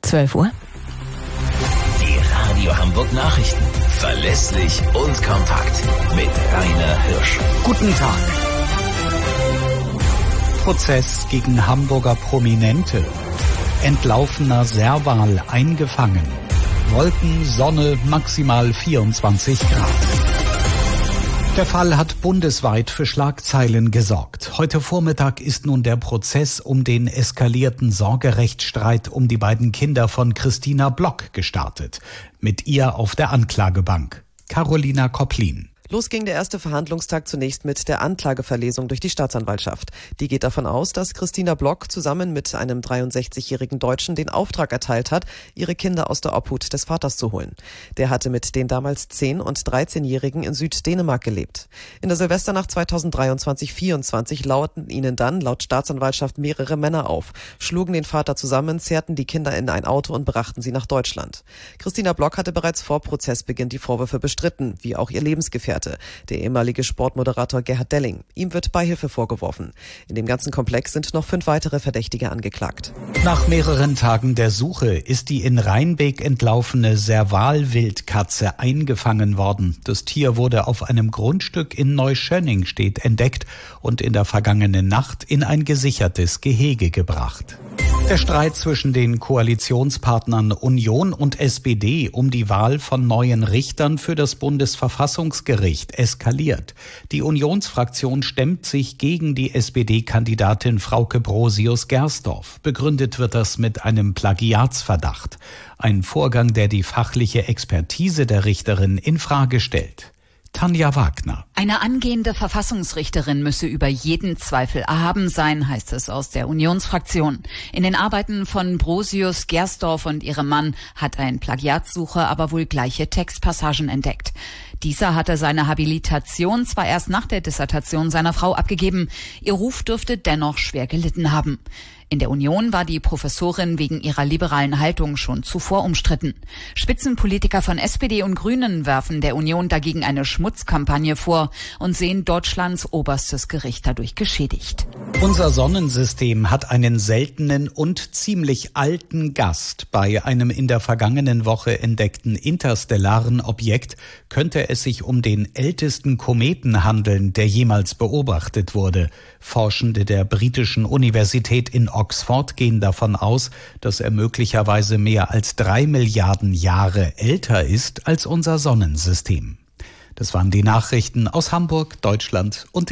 12 Uhr. Die Radio Hamburg Nachrichten. Verlässlich und kompakt. Mit Rainer Hirsch. Guten Tag. Prozess gegen Hamburger Prominente. Entlaufener Serval eingefangen. Wolken, Sonne, maximal 24 Grad. Der Fall hat bundesweit für Schlagzeilen gesorgt. Heute Vormittag ist nun der Prozess um den eskalierten Sorgerechtsstreit um die beiden Kinder von Christina Block gestartet. Mit ihr auf der Anklagebank. Carolina Kopplin. Los ging der erste Verhandlungstag zunächst mit der Anklageverlesung durch die Staatsanwaltschaft. Die geht davon aus, dass Christina Block zusammen mit einem 63-jährigen Deutschen den Auftrag erteilt hat, ihre Kinder aus der Obhut des Vaters zu holen. Der hatte mit den damals 10- und 13-Jährigen in Süddänemark gelebt. In der Silvesternacht 2023/24 lauerten ihnen dann, laut Staatsanwaltschaft, mehrere Männer auf, schlugen den Vater zusammen, zerrten die Kinder in ein Auto und brachten sie nach Deutschland. Christina Block hatte bereits vor Prozessbeginn die Vorwürfe bestritten, wie auch ihr Lebensgefährte, der ehemalige Sportmoderator Gerhard Delling. Ihm wird Beihilfe vorgeworfen. In dem ganzen Komplex sind noch 5 weitere Verdächtige angeklagt. Nach mehreren Tagen der Suche ist die in Rheinbeek entlaufene Serval-Wildkatze eingefangen worden. Das Tier wurde auf einem Grundstück in Neuschönningstedt entdeckt und in der vergangenen Nacht in ein gesichertes Gehege gebracht. Der Streit zwischen den Koalitionspartnern Union und SPD um die Wahl von neuen Richtern für das Bundesverfassungsgericht eskaliert. Die Unionsfraktion stemmt sich gegen die SPD-Kandidatin Frauke Brosius-Gersdorf. Begründet wird das mit einem Plagiatsverdacht. Ein Vorgang, der die fachliche Expertise der Richterin in Frage stellt. Tanja Wagner. Eine angehende Verfassungsrichterin müsse über jeden Zweifel erhaben sein, heißt es aus der Unionsfraktion. In den Arbeiten von Brosius-Gersdorf und ihrem Mann hat ein Plagiatssucher aber wohl gleiche Textpassagen entdeckt. Dieser hatte seine Habilitation zwar erst nach der Dissertation seiner Frau abgegeben, ihr Ruf dürfte dennoch schwer gelitten haben. In der Union war die Professorin wegen ihrer liberalen Haltung schon zuvor umstritten. Spitzenpolitiker von SPD und Grünen werfen der Union dagegen eine Schmutzkampagne vor und sehen Deutschlands oberstes Gericht dadurch geschädigt. Unser Sonnensystem hat einen seltenen und ziemlich alten Gast. Bei einem in der vergangenen Woche entdeckten interstellaren Objekt könnte es sich um den ältesten Kometen handeln, der jemals beobachtet wurde. Forschende der britischen Universität in Oxford gehen davon aus, dass er möglicherweise mehr als 3 Milliarden Jahre älter ist als unser Sonnensystem. Das waren die Nachrichten aus Hamburg, Deutschland und